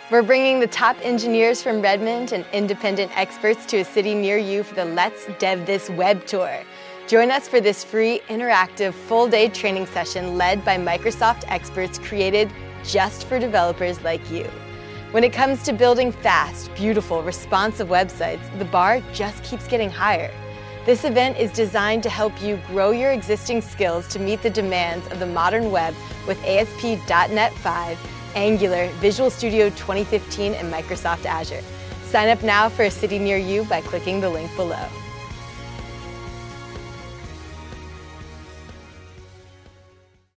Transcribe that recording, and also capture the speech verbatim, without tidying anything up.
We're bringing the top engineers from Redmond and independent experts to a city near you for the Let's Dev This Web Tour. Join us for this free, interactive, full-day training session led by Microsoft experts created just for developers like you. When it comes to building fast, beautiful, responsive websites, the bar just keeps getting higher. This event is designed to help you grow your existing skills to meet the demands of the modern web with A S P dot NET five, Angular, Visual Studio twenty fifteen, and Microsoft Azure. Sign up now for a city near you by clicking the link below.